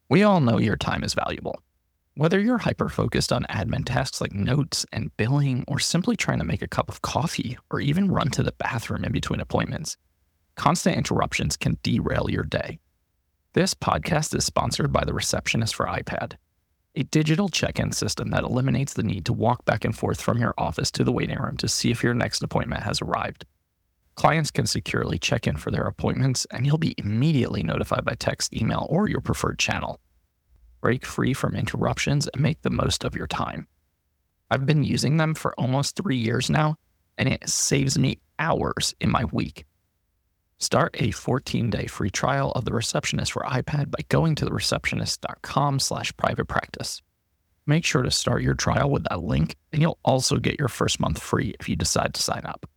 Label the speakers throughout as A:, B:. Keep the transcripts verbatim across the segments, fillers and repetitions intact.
A: We all know your time is valuable. Whether you're hyper-focused on admin tasks like notes and billing, or simply trying to make a cup of coffee, or even run to the bathroom in between appointments, constant interruptions can derail your day. This podcast is sponsored by the Receptionist for iPad, a digital check-in system that eliminates the need to walk back and forth from your office to the waiting room to see if your next appointment has arrived. Clients can securely check in for their appointments, and you'll be immediately notified by text, email, or your preferred channel. Break free from interruptions and make the most of your time. I've been using them for almost three years now, and it saves me hours in my week. Start a fourteen-day free trial of the Receptionist for iPad by going to thereceptionist.com slash private practice. Make sure to start your trial with that link, and you'll also get your first month free if you decide to sign up.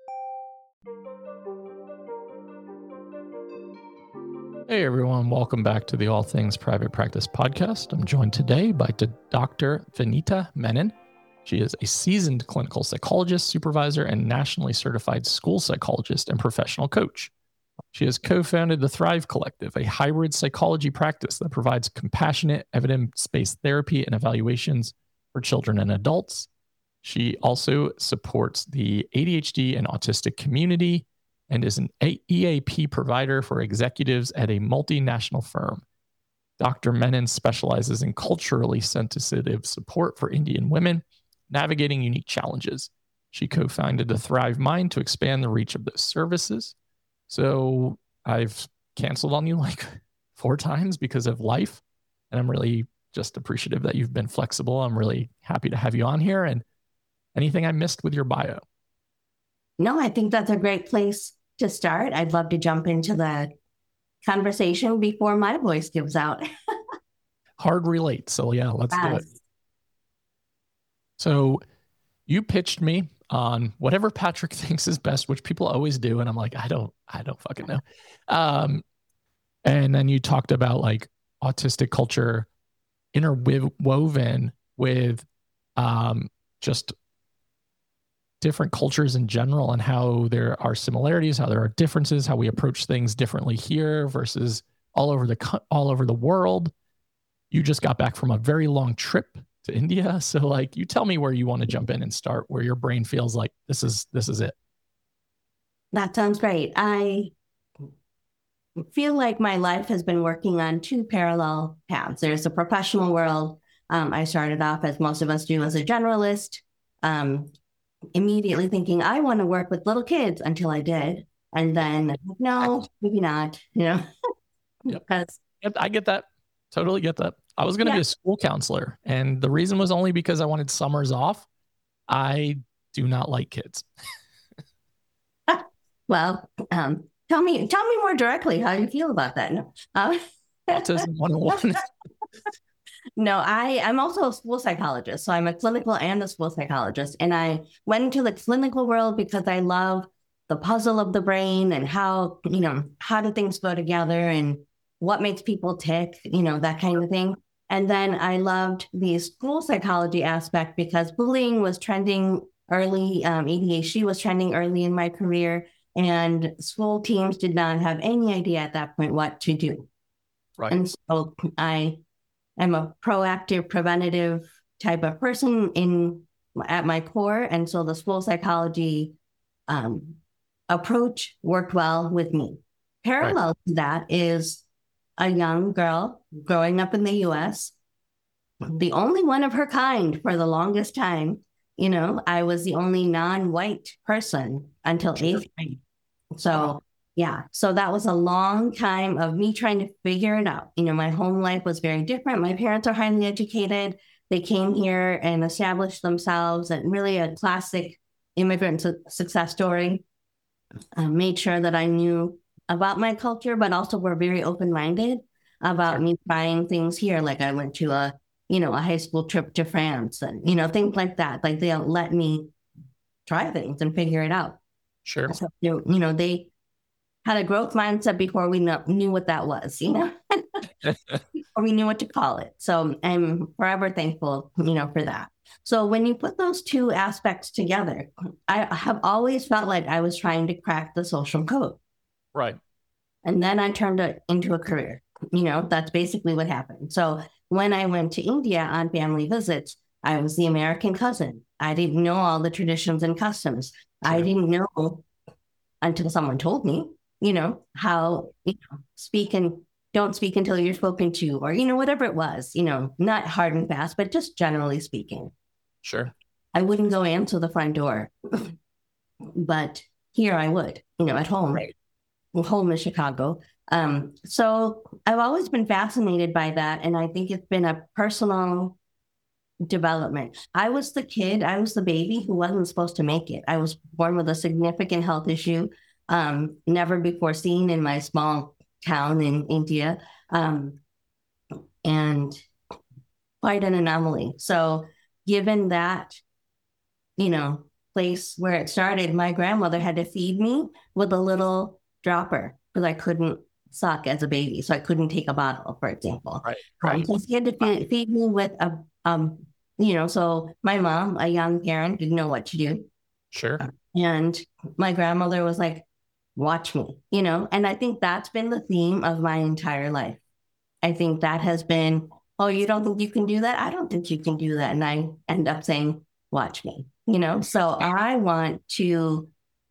A: Hey everyone, welcome back to the All Things Private Practice podcast. I'm joined today by Doctor Vinita Menon. She is a seasoned clinical psychologist, supervisor, and nationally certified school psychologist and professional coach. She has co-founded the Thrive Collective, a hybrid psychology practice that provides compassionate, evidence-based therapy and evaluations for children and adults. She also supports the A D H D and autistic community and is an E A P provider for executives at a multinational firm. Doctor Menon specializes in culturally sensitive support for Indian women, navigating unique challenges. She co-founded the Thrive Mind to expand the reach of those services. So I've canceled on you like four times because of life, and I'm really just appreciative that you've been flexible. I'm really happy to have you on here. And anything I missed with your bio?
B: No, I think that's a great place to start. I'd love to jump into the conversation before my voice gives out.
A: Hard relate. So yeah, let's
B: yes.
A: do it. So you pitched me on whatever Patrick thinks is best, which people always do. And I'm like, I don't, I don't fucking know. Um, and then you talked about like autistic culture interwoven with um, just different cultures in general, and how there are similarities, how there are differences, how we approach things differently here versus all over the all over the world. You just got back from a very long trip to India, so like, you tell me where you want to jump in and start, where your brain feels like this is this is it.
B: That sounds great. I feel like my life has been working on two parallel paths. There's the professional world. Um, I started off, as most of us do, as a generalist. Um, immediately thinking I want to work with little kids until I did. And then, no, maybe not, you know,
A: yep.
B: because
A: I get that. Totally get that. I was going to yeah. be a school counselor. And the reason was only because I wanted summers off. I do not like kids.
B: well, um, tell me, tell me more directly how you feel about that. No. Um,
A: Autism one oh one.
B: No, I, I'm also a school psychologist. So I'm a clinical and a school psychologist. And I went into the clinical world because I love the puzzle of the brain and how, you know, how do things go together and what makes people tick, you know, that kind of thing. And then I loved the school psychology aspect because bullying was trending early, um, A D H D was trending early in my career, and school teams did not have any idea at that point what to do.
A: Right.
B: And so I I'm a proactive, preventative type of person in at my core. And so the school psychology um, approach worked well with me. Parallel right. to that is a young girl growing up in the U S, the only one of her kind for the longest time. You know, I was the only non-white person until sure. eighth grade. So wow. Yeah. So that was a long time of me trying to figure it out. You know, my home life was very different. My parents are highly educated. They came here and established themselves, and really a classic immigrant su- success story. Uh, made sure that I knew about my culture, but also were very open-minded about sure. me trying things here. Like I went to a, you know, a high school trip to France and, you know, things like that. Like they'll let me try things and figure it out.
A: Sure.
B: So, you know, they had a growth mindset before we know, knew what that was, you know, or we knew what to call it. So I'm forever thankful, you know, for that. So when you put those two aspects together, I have always felt like I was trying to crack the social code.
A: Right.
B: And then I turned it into a career. You know, that's basically what happened. So when I went to India on family visits, I was the American cousin. I didn't know all the traditions and customs. Sure. I didn't know until someone told me, you know, how, you know, speak and don't speak until you're spoken to, or, you know, whatever it was, you know, not hard and fast, but just generally speaking.
A: Sure.
B: I wouldn't go answer the front door, but here I would, you know, at home,
A: right.
B: home in Chicago. Um, so I've always been fascinated by that. And I think it's been a personal development. I was the kid, I was the baby who wasn't supposed to make it. I was born with a significant health issue, um, never before seen in my small town in India, um, and quite an anomaly. So given that, you know, place where it started, my grandmother had to feed me with a little dropper because I couldn't suck as a baby. So I couldn't take a bottle, for example.
A: Right, right.
B: Um, so she had to feed, feed me with a, um, you know, so my mom, a young parent, didn't know what to do.
A: Sure.
B: And my grandmother was like, watch me, you know, and I think that's been the theme of my entire life. I think that has been, oh, you don't think you can do that? I don't think you can do that. And I end up saying, watch me, you know, so I want to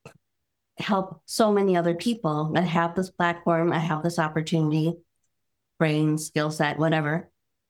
B: help so many other people. I have this platform, I have this opportunity, brain, skill set, whatever.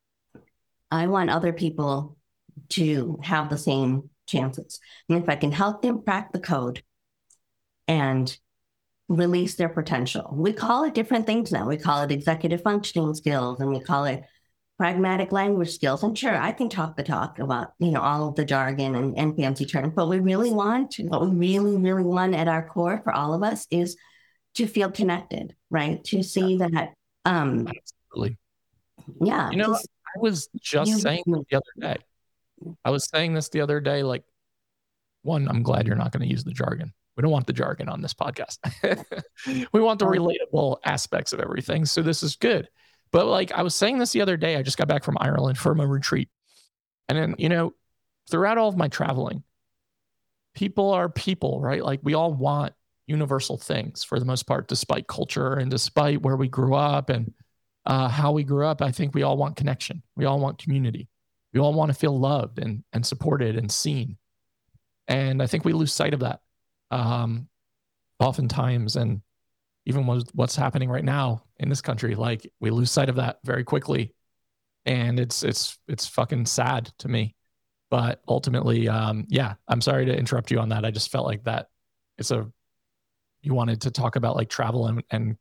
B: I want other people to have the same chances. And if I can help them crack the code and release their potential, we call it different things now. We call it executive functioning skills, and we call it pragmatic language skills. And sure, I can talk the talk about, you know, all of the jargon and, and fancy terms, but we really want, what we really, really want at our core for all of us is to feel connected, right? To see yeah. that. Um,
A: Absolutely.
B: Yeah.
A: You know, just, I was just you, saying this the other day. I was saying this the other day, like, one, I'm glad you're not going to use the jargon. We don't want the jargon on this podcast. We want the relatable aspects of everything. So this is good. But like I was saying this the other day, I just got back from Ireland from a retreat. And then, you know, throughout all of my traveling, people are people, right? Like we all want universal things for the most part, despite culture and despite where we grew up and uh, how we grew up. I think we all want connection. We all want community. We all want to feel loved and, and supported and seen. And I think we lose sight of that um, oftentimes. And even what's happening right now in this country, like we lose sight of that very quickly. And it's, it's, it's fucking sad to me, but ultimately, um, yeah, I'm sorry to interrupt you on that. I just felt like that it's a, you wanted to talk about like travel and, and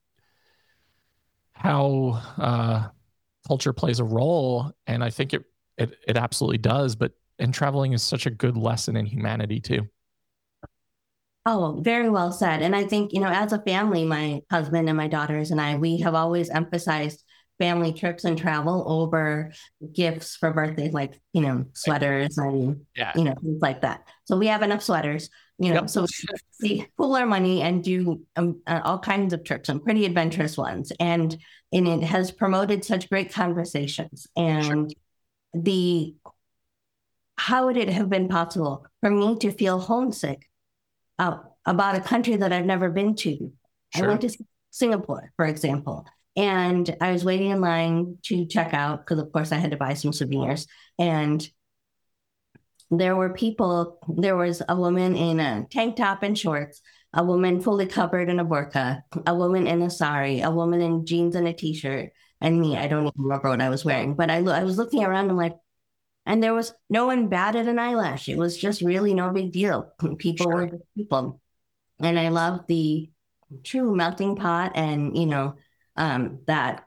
A: how, uh, culture plays a role. And I think it, it, it absolutely does, but, and traveling is such a good lesson in humanity too.
B: Oh, very well said. And I think, you know, as a family, my husband and my daughters and I, we have always emphasized family trips and travel over gifts for birthdays, like, you know, sweaters and, yeah. you know, things like that. So we have enough sweaters, you know, yep. so we pool our money and do um, uh, all kinds of trips, some pretty adventurous ones. And, and it has promoted such great conversations. And sure. the, how would it have been possible for me to feel homesick Uh, about a country that I've never been to? Sure. I went to Singapore, for example, and I was waiting in line to check out because, of course, I had to buy some souvenirs. And there were people, there was a woman in a tank top and shorts, a woman fully covered in a burqa, a woman in a sari, a woman in jeans and a t-shirt, and me, I don't even remember what I was wearing, but I, I was looking around and like, and there was no one batted an eyelash. It was just really no big deal. People sure. were just people. And I love the true melting pot and, you know, um, that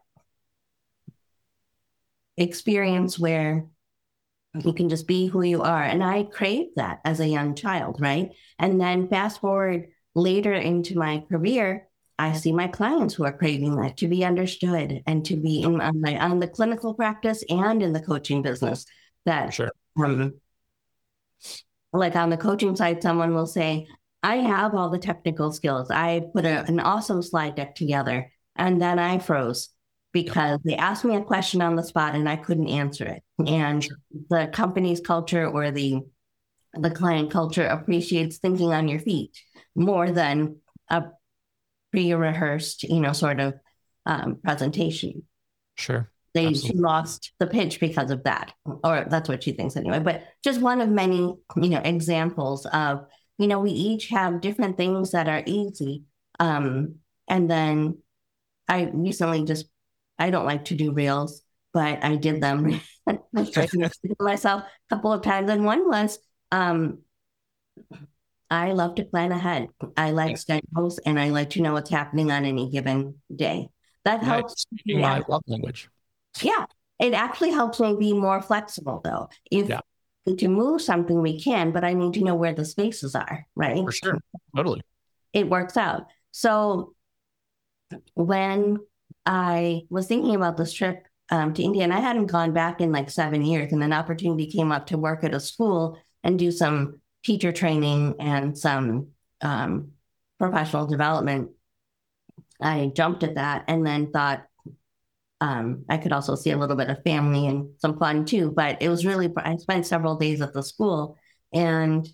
B: experience where you can just be who you are. And I craved that as a young child, right? And then fast forward later into my career, I see my clients who are craving that, to be understood and to be in on, my, on the clinical practice and in the coaching business. That,
A: sure.
B: um, like on the coaching side, someone will say, I have all the technical skills. I put a, an awesome slide deck together, and then I froze because they asked me a question on the spot and I couldn't answer it. And sure. the company's culture or the, the client culture appreciates thinking on your feet more than a pre-rehearsed, you know, sort of um, presentation.
A: Sure.
B: They
A: Absolutely.
B: She lost the pitch because of that, or that's what she thinks anyway. But just one of many, you know, examples of, you know, we each have different things that are easy. Um, and then I recently just, I don't like to do reels, but I did them myself a couple of times. And one was, um, I love to plan ahead. I like schedules and I like to know what's happening on any given day. That
A: Nice.
B: helps.
A: Speaking
B: Yeah.
A: my love language.
B: Yeah. It actually helps me be more flexible though. If
A: Yeah.
B: to move something we can, but I need to know where the spaces are, right?
A: For sure. Totally.
B: It works out. So when I was thinking about this trip um, to India, and I hadn't gone back in like seven years, and an opportunity came up to work at a school and do some teacher training and some um, professional development. I jumped at that and then thought um, I could also see a little bit of family and some fun too. But it was really, I spent several days at the school, and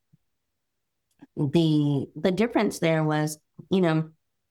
B: the the difference there was, you know,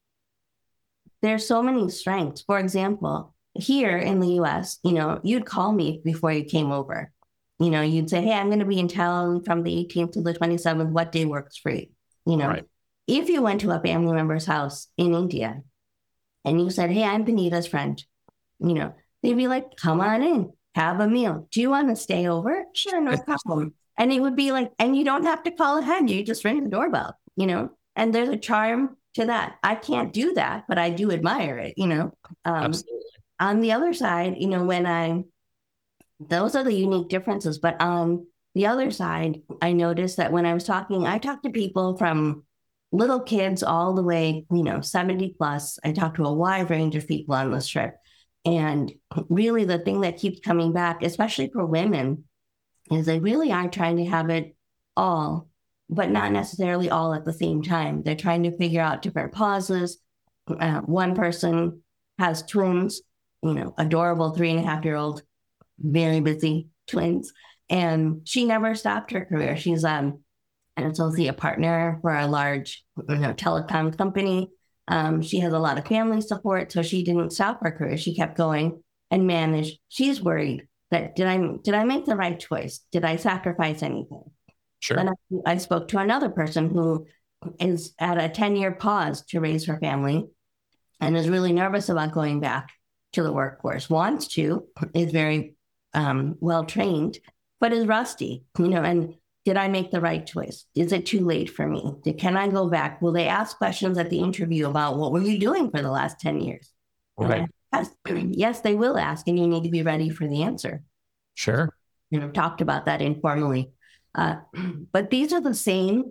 B: there's so many strengths. For example, here in the U S, you know, you'd call me before you came over. You know, you'd say, hey, I'm going to be in town from the eighteenth to the twenty-seventh. What day works for you? You know, right. If you went to a family member's house in India and you said, hey, I'm Benita's friend, you know, they'd be like, come on in, have a meal. Do you want to stay over? Sure, no problem. And it would be like, and you don't have to call ahead. You just ring the doorbell, you know, and there's a charm to that. I can't do that, but I do admire it, you know. Um,
A: Absolutely.
B: On the other side, you know, when I, those are the unique differences. But on the other side, I noticed that when I was talking, I talked to people from little kids all the way, you know, seventy plus. I talked to a wide range of people on this trip. And really the thing that keeps coming back, especially for women, is they really are trying to have it all, but not necessarily all at the same time. They're trying to figure out different pauses. Uh, one person has twins, you know, adorable three and a half year old, very busy twins. And she never stopped her career. She's um, an associate partner for a large, you know, telecom company. Um, she has a lot of family support, so she didn't stop her career. She kept going and managed. She's worried that did I did I make the right choice? Did I sacrifice anything?
A: Sure.
B: Then I, I spoke to another person who is at a ten-year pause to raise her family and is really nervous about going back to the workforce. Wants to, is very um, well trained, but is rusty. You know, and did I make the right choice? Is it too late for me? Can I go back? Will they ask questions at the interview about what were you doing for the last ten years?
A: Right.
B: Yes, yes, they will ask, and you need to be ready for the answer.
A: Sure.
B: You know, talked about that informally. Uh, but these are the same,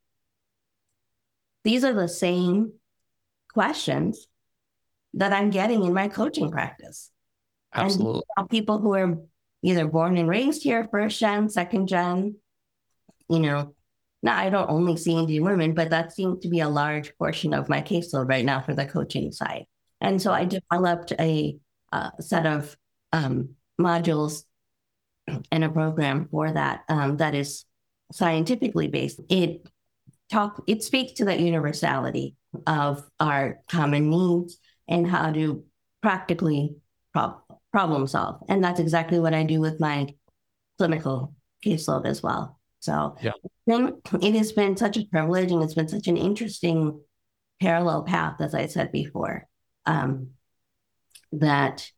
B: these are the same questions that I'm getting in my coaching practice.
A: Absolutely.
B: And people who are either born and raised here, first gen, second gen, you know, now I don't only see Indian women, but that seems to be a large portion of my caseload right now for the coaching side. And so I developed a uh, set of um, modules and a program for that um, that is scientifically based. It talk it speaks to the universality of our common needs and how to practically prob- problem solve. And that's exactly what I do with my clinical caseload as well. So
A: yeah.
B: It has been such a privilege, and it's been such an interesting parallel path, as I said before, um, that,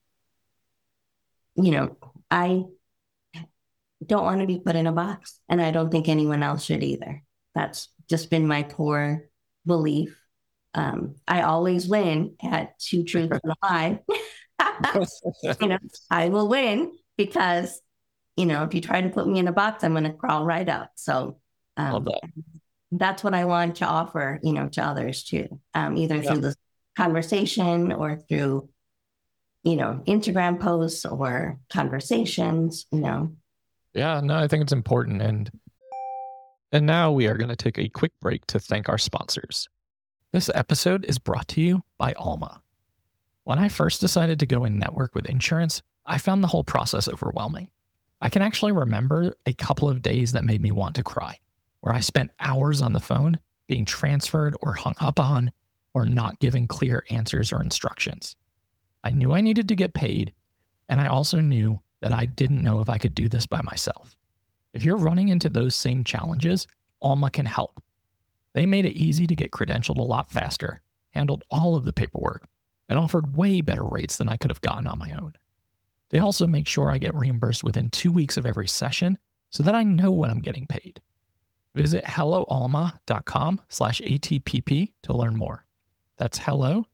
B: you know, I don't want to be put in a box, and I don't think anyone else should either. That's just been my core belief. Um, I always win at two truths and a lie. You know, I will win because, you know, if you try to put me in a box, I'm going to crawl right out. So um, that. that's what I want to offer, you know, to others too, um, either yeah. through this conversation or through, you know, Instagram posts or conversations, you know.
A: Yeah, no, I think it's important. And and now we are going to take a quick break to thank our sponsors. This episode is brought to you by Alma. When I first decided to go and network with insurance, I found the whole process overwhelming. I can actually remember a couple of days that made me want to cry, where I spent hours on the phone being transferred or hung up on or not giving clear answers or instructions. I knew I needed to get paid, and I also knew that I didn't know if I could do this by myself. If you're running into those same challenges, Alma can help. They made it easy to get credentialed a lot faster, handled all of the paperwork, and offered way better rates than I could have gotten on my own. They also make sure I get reimbursed within two weeks of every session so that I know when I'm getting paid. Visit helloalma.com slash ATPP to learn more. That's hello,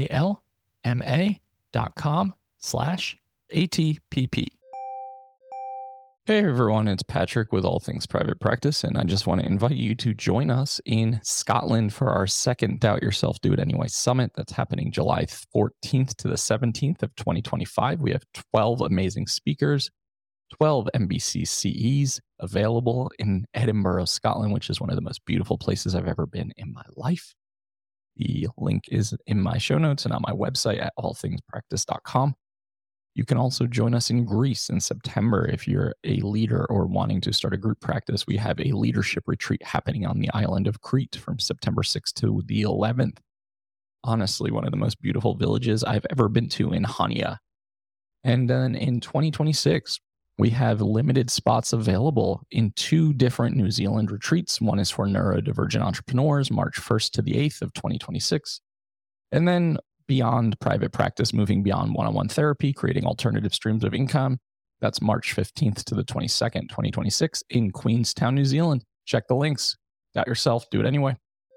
A: A-L-M-A dot com slash A-T-P-P. Hey everyone, it's Patrick with All Things Private Practice, and I just want to invite you to join us in Scotland for our second Doubt Yourself, Do It Anyway Summit that's happening July fourteenth to the seventeenth of twenty twenty-five. We have twelve amazing speakers, twelve M B C C Es available in Edinburgh, Scotland, which is one of the most beautiful places I've ever been in my life. The link is in my show notes and on my website at all things practice dot com. You can also join us in Greece in September if you're a leader or wanting to start a group practice. We have a leadership retreat happening on the island of Crete from September sixth to the eleventh. Honestly, one of the most beautiful villages I've ever been to in Hania. And then in twenty twenty-six, we have limited spots available in two different New Zealand retreats. One is for neurodivergent entrepreneurs, March first to the eighth of twenty twenty-six. And then beyond private practice, moving beyond one-on-one therapy, creating alternative streams of income. That's March fifteenth to the twenty-second, twenty twenty-six in Queenstown, New Zealand. Check the links. Doubt yourself, do it anyway.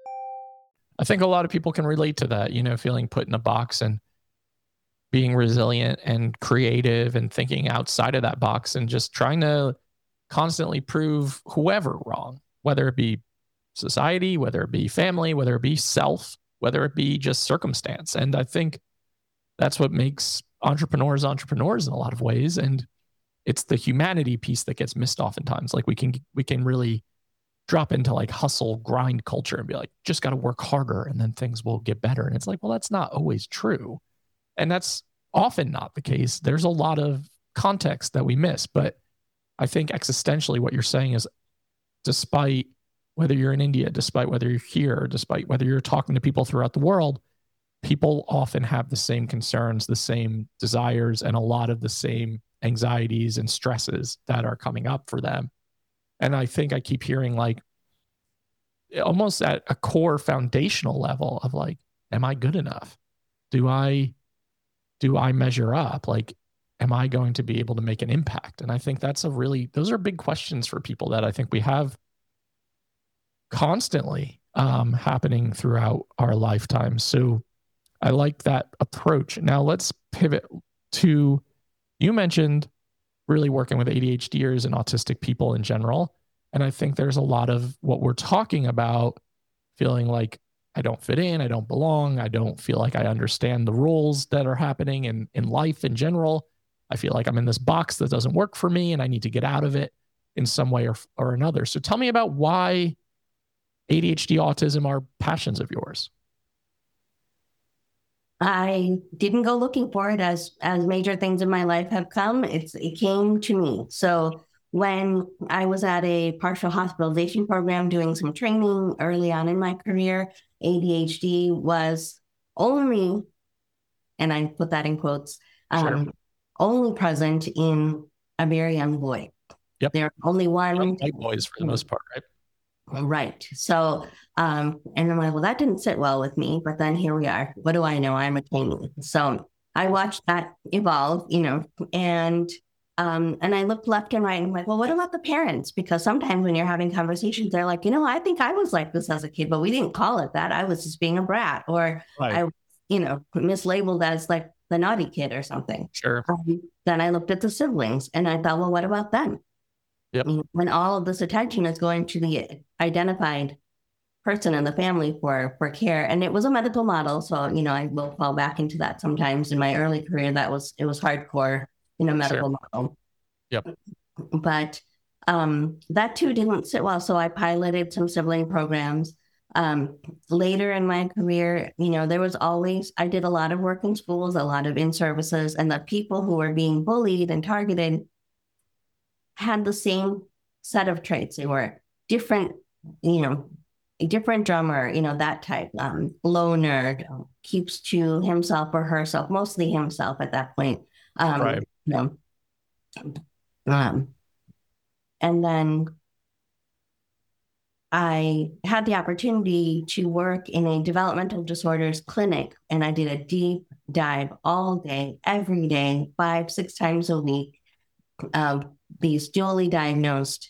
A: I think a lot of people can relate to that, you know, feeling put in a box and being resilient and creative and thinking outside of that box and just trying to constantly prove whoever wrong, whether it be society, whether it be family, whether it be self, whether it be just circumstance. And I think that's what makes entrepreneurs entrepreneurs in a lot of ways. And it's the humanity piece that gets missed oftentimes. Like we can we can really drop into like hustle grind culture and be like, just got to work harder and then things will get better. And it's like, well, that's not always true. And that's often not the case. There's a lot of context that we miss. But I think existentially what you're saying is, despite whether you're in India, despite whether you're here, despite whether you're talking to people throughout the world, people often have the same concerns, the same desires, and a lot of the same anxieties and stresses that are coming up for them. And I think I keep hearing like almost at a core foundational level of like, am I good enough? Do I, do I measure up? Like, am I going to be able to make an impact? And I think that's a really, those are big questions for people that I think we have constantly um, happening throughout our lifetime. So I like that approach. Now let's pivot to, you mentioned really working with ADHDers and autistic people in general. And I think there's a lot of what we're talking about, feeling like I don't fit in, I don't belong, I don't feel like I understand the rules that are happening in, in life in general. I feel like I'm in this box that doesn't work for me and I need to get out of it in some way or, or another. So tell me about why A D H D, autism are passions of yours.
B: I didn't go looking for it as as major things in my life have come. It's it came to me. So when I was at a partial hospitalization program doing some training early on in my career, A D H D was only, and I put that in quotes, um, sure. only present in a very young boy.
A: Yep.
B: There are only one.
A: White boys for the most part, right?
B: Right. So, um, and I'm like, well, that didn't sit well with me, but then here we are. What do I know? I'm a trainee. So I watched that evolve, you know, and, um, and I looked left and right and I'm like, well, what about the parents? Because sometimes when you're having conversations, they're like, you know, I think I was like this as a kid, but we didn't call it that. I was just being a brat, or right. I, you know, mislabeled as like the naughty kid or something.
A: Sure.
B: Um, then I looked at the siblings and I thought, well, what about them?
A: Yep.
B: When all of this attention is going to the identified person in the family for, for care. And it was a medical model. So, you know, I will fall back into that sometimes. In my early career, that was, it was hardcore, you know, medical sure. model.
A: Yep.
B: But um, that too didn't sit well. So I piloted some sibling programs. Um, later in my career, you know, there was always, I did a lot of work in schools, a lot of in-services, and the people who were being bullied and targeted had the same set of traits. They were different, you know, a different drummer, you know, that type, um, loner, keeps to himself or herself, mostly himself at that point. Um,
A: Right.
B: You know, um, and then I had the opportunity to work in a developmental disorders clinic, and I did a deep dive all day, every day, five, six times a week of these dually diagnosed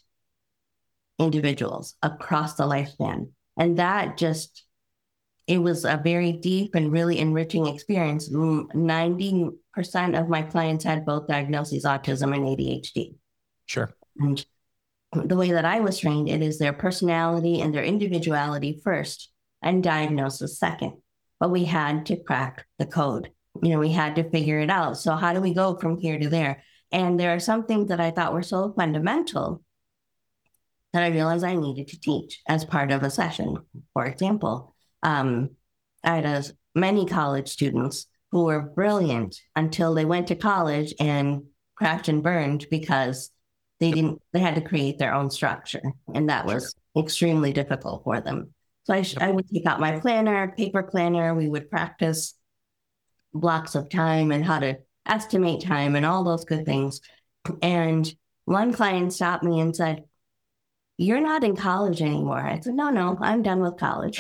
B: individuals across the lifespan. And that just, it was a very deep and really enriching experience. ninety percent of my clients had both diagnoses, autism and A D H D.
A: Sure.
B: And the way that I was trained, it is their personality and their individuality first and diagnosis second. But we had to crack the code. You know, we had to figure it out. So how do we go from here to there? And there are some things that I thought were so fundamental that I realized I needed to teach as part of a session. For example, um, I had a, many college students who were brilliant until they went to college and crashed and burned because they didn't, they had to create their own structure. And that was sure. extremely difficult for them. So I, sh- I would take out my planner, paper planner. We would practice blocks of time and how to estimate time and all those good things. And one client stopped me and said, "You're not in college anymore." I said, no, no, I'm done with college.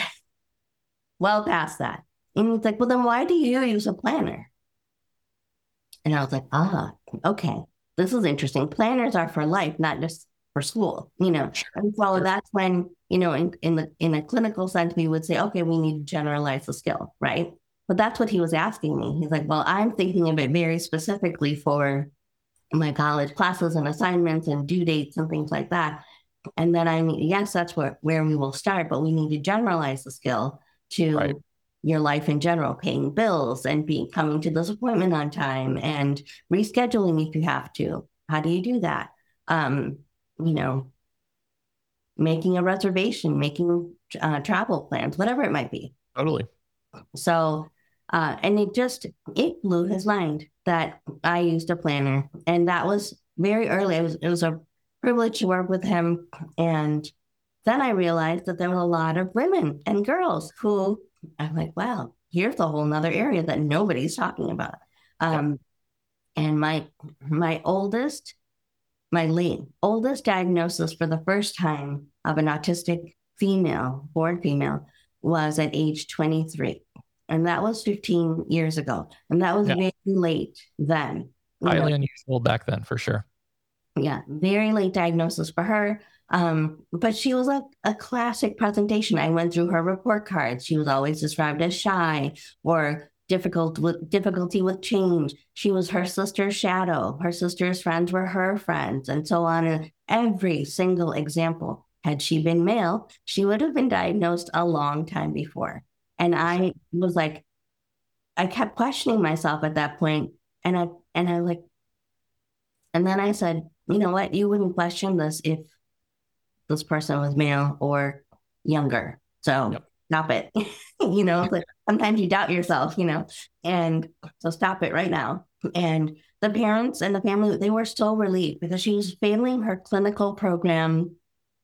B: Well past that. And he's like, well, then why do you use a planner? And I was like, ah, okay, this is interesting. Planners are for life, not just for school, you know. Sure. And so sure. that's when, you know, in, in the in a clinical sense, we would say, okay, we need to generalize the skill, right? But that's what he was asking me. He's like, well, I'm thinking of it very specifically for my college classes and assignments and due dates and things like that. And then I mean, yes, that's where, where we will start, but we need to generalize the skill to right. your life in general, paying bills and being coming to this appointment on time and rescheduling if you have to. How do you do that? Um, you know, making a reservation, making uh, travel plans, whatever it might be.
A: Totally.
B: So, uh, and it just, it blew his mind that I used a planner. And that was very early. It was, it was a privilege to work with him. And then I realized that there were a lot of women and girls who I'm like, wow, here's a whole nother area that nobody's talking about. Um, yeah. And my my oldest, my late oldest diagnosis for the first time of an autistic female, born female, was at age twenty-three. And that was fifteen years ago. And that was yeah. very late then.
A: Highly know. unusual back then, for sure.
B: Yeah, very late diagnosis for her. Um, but she was a, a classic presentation. I went through her report cards. She was always described as shy or difficult with difficulty with change. She was her sister's shadow. Her sister's friends were her friends, and so on. And every single example, had she been male, she would have been diagnosed a long time before. And I was like, I kept questioning myself at that point, and I and I like, and then I said, you know what? You wouldn't question this if this person was male or younger. So yep. stop it. you know, like sometimes you doubt yourself, you know, and so stop it right now. And the parents and the family, they were so relieved because she was failing her clinical program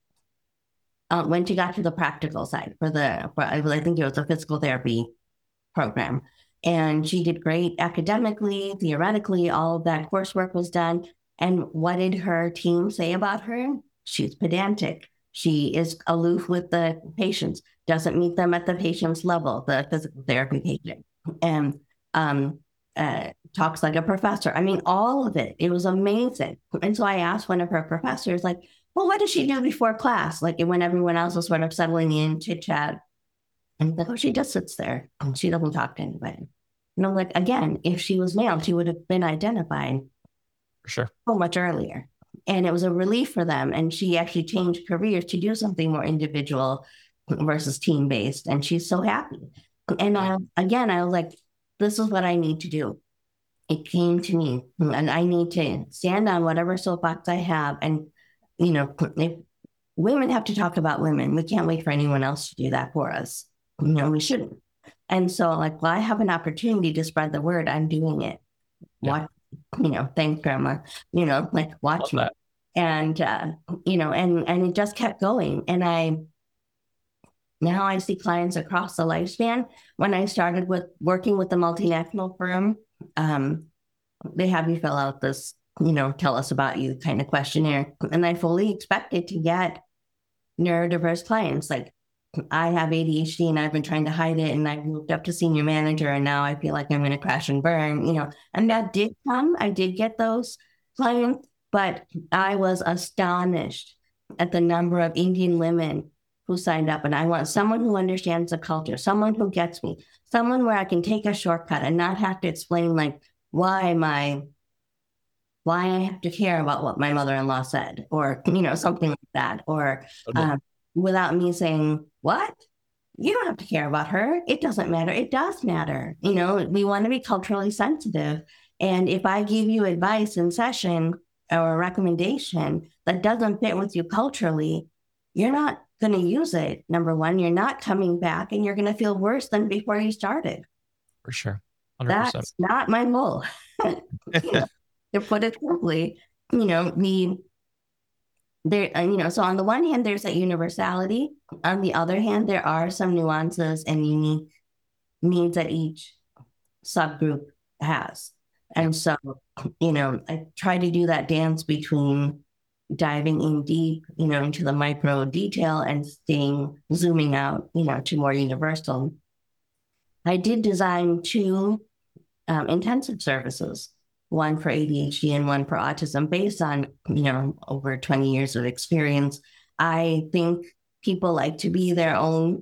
B: uh, when she got to the practical side for the, for, I think it was a physical therapy program. And she did great academically, theoretically, all of that coursework was done. And what did her team say about her? She's pedantic. She is aloof with the patients, doesn't meet them at the patient's level, the physical therapy patient, and um, uh, talks like a professor. I mean, all of it. It was amazing. And so I asked one of her professors, like, well, what does she do before class? Like when everyone else was sort of settling in, chit chat. And like, oh, she just sits there and she doesn't talk to anybody. And I'm like, again, if she was male, she would have been identified
A: for sure
B: so much earlier. And it was a relief for them. And she actually changed careers to do something more individual versus team-based. And she's so happy. And I, again, I was like, this is what I need to do. It came to me. And I need to stand on whatever soapbox I have. And, you know, if women have to talk about women, we can't wait for anyone else to do that for us. You know, we shouldn't. And so, like, well, I have an opportunity to spread the word. I'm doing it. Yeah. Watch, you know, thanks, Grandma. You know, like, watch me. And, uh, you know, and, and it just kept going. And I, now I see clients across the lifespan. When I started with working with the multinational firm, um, they have you fill out this, you know, tell us about you kind of questionnaire. And I fully expected to get neurodiverse clients. Like, I have A D H D and I've been trying to hide it, and I've moved up to senior manager, and now I feel like I'm going to crash and burn, you know, and that did come. I did get those clients, but I was astonished at the number of Indian women who signed up. And I want someone who understands the culture, someone who gets me, someone where I can take a shortcut and not have to explain like why my, why I have to care about what my mother-in-law said, or, you know, something like that, or
A: Okay.
B: um, without me saying, what? You don't have to care about her. It doesn't matter. It does matter. You know, we want to be culturally sensitive. And if I give you advice in session or a recommendation that doesn't fit with you culturally, you're not going to use it. Number one, you're not coming back, and you're going to feel worse than before you started.
A: For sure. one hundred percent.
B: That's not my goal. You know, to put it simply, you know, we there, you know, so on the one hand, there's that universality. On the other hand, there are some nuances and unique needs that each subgroup has. And so, you know, I try to do that dance between diving in deep, you know, into the micro detail and staying, zooming out, you know, to more universal. I did design two um, intensive services, one for A D H D and one for autism, based on, you know, over twenty years of experience. I think people like to be their own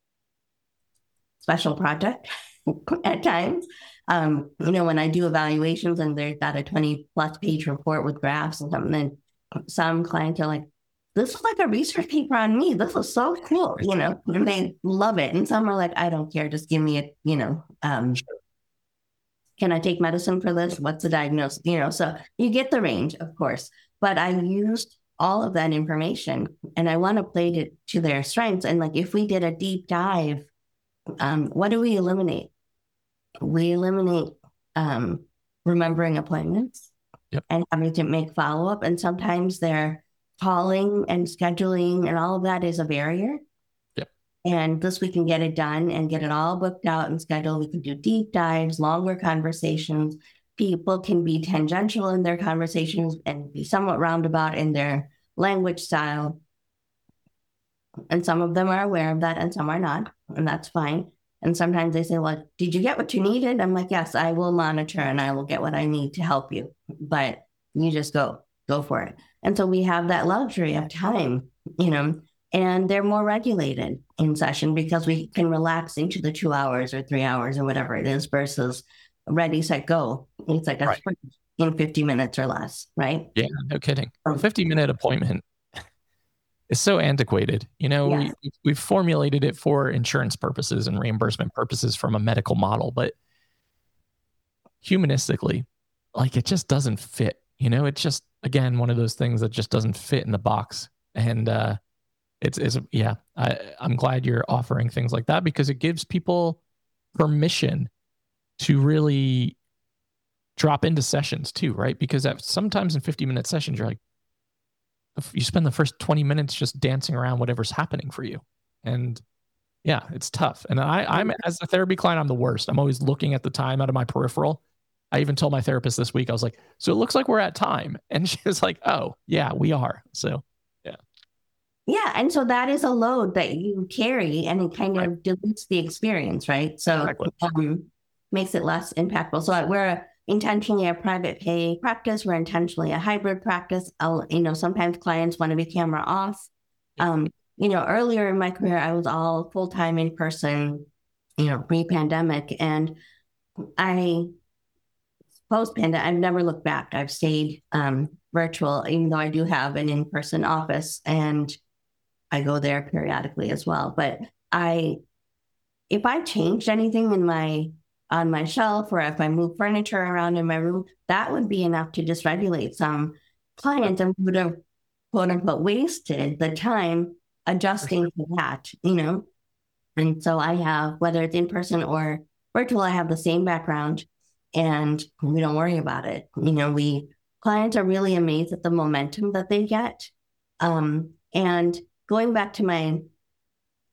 B: special project at times. Um, you know, when I do evaluations and they've got a twenty plus page report with graphs and something, then some clients are like, this is like a research paper on me. This is so cool, you know, and they love it. And some are like, I don't care. Just give me a, you know, um, can I take medicine for this? What's the diagnosis? You know, so you get the range, of course, but I used all of that information and I want to play it to their strengths. And like, if we did a deep dive, um, what do we eliminate? We eliminate um, remembering appointments
A: Yep.
B: and having to make follow-up. And sometimes they're calling and scheduling and all of that is a barrier.
A: Yep.
B: And this, we can get it done and get it all booked out and scheduled. We can do deep dives, longer conversations. People can be tangential in their conversations and be somewhat roundabout in their language style. And some of them are aware of that and some are not, and that's fine. And sometimes they say, well, did you get what you needed? I'm like, yes, I will monitor and I will get what I need to help you. But you just go, go for it. And so we have that luxury of time, you know, and they're more regulated in session because we can relax into the two hours or three hours or whatever it is versus ready, set, go. It's like a
A: Right.
B: sprint in fifty minutes or less, right?
A: Yeah, no kidding. A fifty minute appointment is so antiquated. You know,
B: Yes.
A: we, we've formulated it for insurance purposes and reimbursement purposes from a medical model, but humanistically, like it just doesn't fit. You know, it's just, again, one of those things that just doesn't fit in the box. And uh, it's, it's yeah, I, I'm glad you're offering things like that because it gives people permission to really drop into sessions too, right? Because at, sometimes in fifty minute sessions, you're like, you spend the first twenty minutes just dancing around whatever's happening for you. And yeah, it's tough. And I, I'm, as a therapy client, I'm the worst. I'm always looking at the time out of my peripheral. I even told my therapist this week, I was like, so it looks like we're at time. And she was like, oh yeah, we are. So yeah.
B: Yeah. And so that is a load that you carry and it kind of
A: Right.
B: dilutes the experience, right? So
A: Exactly.
B: um, makes it less impactful. So we're a, intentionally a private pay practice. We're intentionally a hybrid practice. I'll, you know, sometimes clients want to be camera off. Um, you know, earlier in my career, I was all full-time in person, you know, pre-pandemic. And I, post-pandemic, I've never looked back. I've stayed um, virtual, even though I do have an in-person office and I go there periodically as well. But I, if I changed anything in my on my shelf or if I move furniture around in my room, that would be enough to dysregulate some clients and would have, quote unquote, wasted the time adjusting to that, you know? And so I have, whether it's in person or virtual, I have the same background and we don't worry about it. You know, we, clients are really amazed at the momentum that they get. Um, and going back to my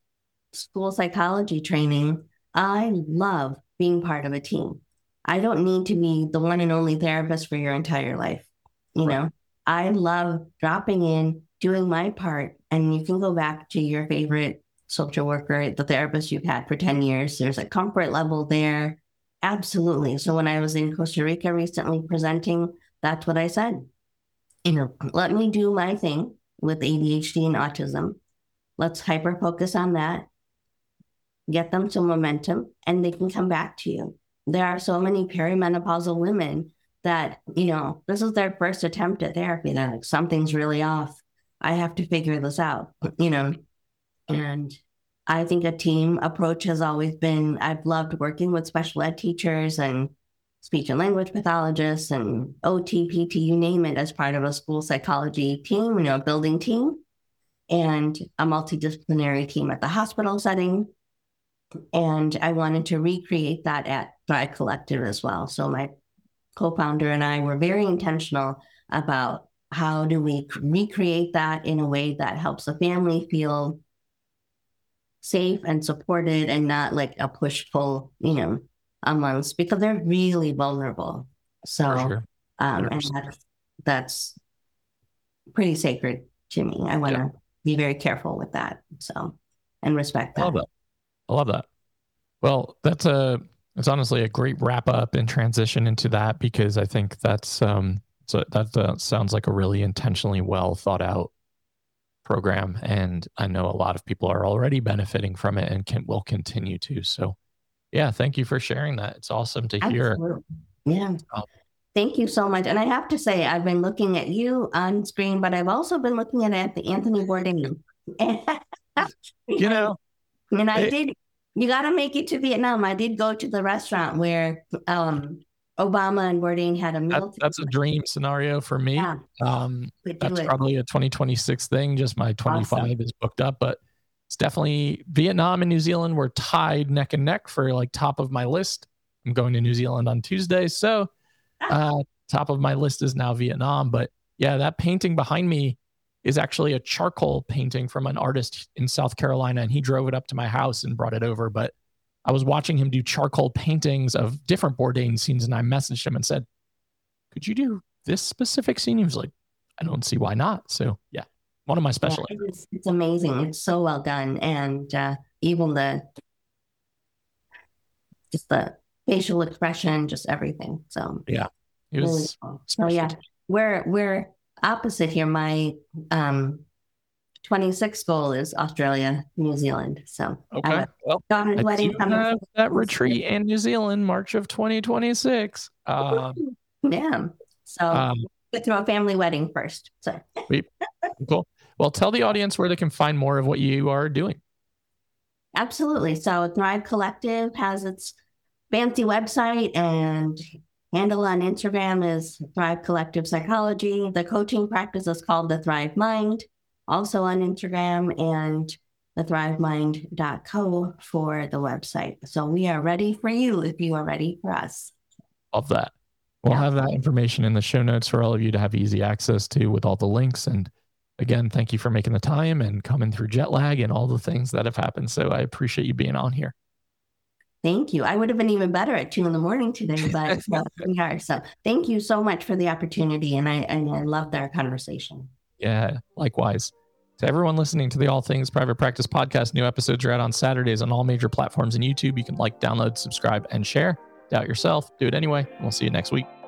B: school psychology training, I love being part of a team. I don't need to be the one and only therapist for your entire life. You right. know, I love dropping in, doing my part, and you can go back to your favorite social worker, the therapist you've had for ten years. There's a comfort level there. Absolutely. So when I was in Costa Rica recently presenting, that's what I said. You know, let me do my thing with A D H D and autism. Let's hyper focus on that, get them some momentum, and they can come back to you. There are so many perimenopausal women that, you know, this is their first attempt at therapy. They're like, something's really off. I have to figure this out, you know. And I think a team approach has always been, I've loved working with special ed teachers and speech and language pathologists and O T, P T, you name it, as part of a school psychology team, you know, a building team, and a multidisciplinary team at the hospital setting. And I wanted to recreate that at Thrive Collective as well. So my co-founder and I were very intentional about how do we recreate that in a way that helps the family feel safe and supported and not like a push-pull, you know, amongst, because they're really vulnerable. So, sure. um, and that's, that's pretty sacred to me. I want to yeah. be very careful with that. So, and respect that.
A: I love that. I love that. Well, that's a, it's honestly a great wrap up and transition into that, because I think that's, um, so that uh, sounds like a really intentionally well thought out program. And I know a lot of people are already benefiting from it and can, will continue to. So yeah, thank you for sharing that. It's awesome to hear.
B: Absolutely. Yeah. Um, thank you so much. And I have to say, I've been looking at you on screen, but I've also been looking at, at the Anthony Bourdain.
A: You know,
B: and I it, did, you got to make it to Vietnam. I did go to the restaurant where um, Obama and Bourdain had a meal.
A: That, that's a dream scenario for me.
B: Yeah.
A: Um, that's it. Probably a twenty twenty-six thing. Just my twenty-five awesome. Is booked up, but it's definitely Vietnam and New Zealand were tied neck and neck for like top of my list. I'm going to New Zealand on Tuesday. So uh, top of my list is now Vietnam. But yeah, that painting behind me is actually a charcoal painting from an artist in South Carolina. And he drove it up to my house and brought it over. But I was watching him do charcoal paintings of different Bourdain scenes. And I messaged him and said, could you do this specific scene? He was like, I don't see why not. So yeah. One of my special.
B: Yeah, it's, it's amazing. It's so well done. And uh, even the, just the facial expression, just everything. So
A: yeah, it was. Really cool.
B: So yeah, we're, we're opposite here. My um, twenty-sixth goal is Australia, New Zealand. So
A: okay. Well, I
B: wedding
A: have that retreat in New Zealand, March of twenty twenty-six. Um,
B: yeah. So um, we throw a family wedding first. So
A: cool. Well, tell the audience where they can find more of what you are doing.
B: Absolutely. So Thrive Collective has its fancy website, and handle on Instagram is Thrive Collective Psychology. The coaching practice is called the Thrive Mind, also on Instagram, and the thrive mind dot co for the website. So we are ready for you if you are ready for us.
A: Love that. We'll yeah. have that information in the show notes for all of you to have easy access to, with all the links. And again, thank you for making the time and coming through jet lag and all the things that have happened. So I appreciate you being on here.
B: Thank you. I would have been even better at two in the morning today, but so we are. So thank you so much for the opportunity. And I, and I loved our conversation.
A: Yeah, likewise. To everyone listening to the All Things Private Practice podcast, new episodes are out on Saturdays on all major platforms and YouTube. You can like, download, subscribe, and share. Doubt yourself. Do it anyway. We'll see you next week.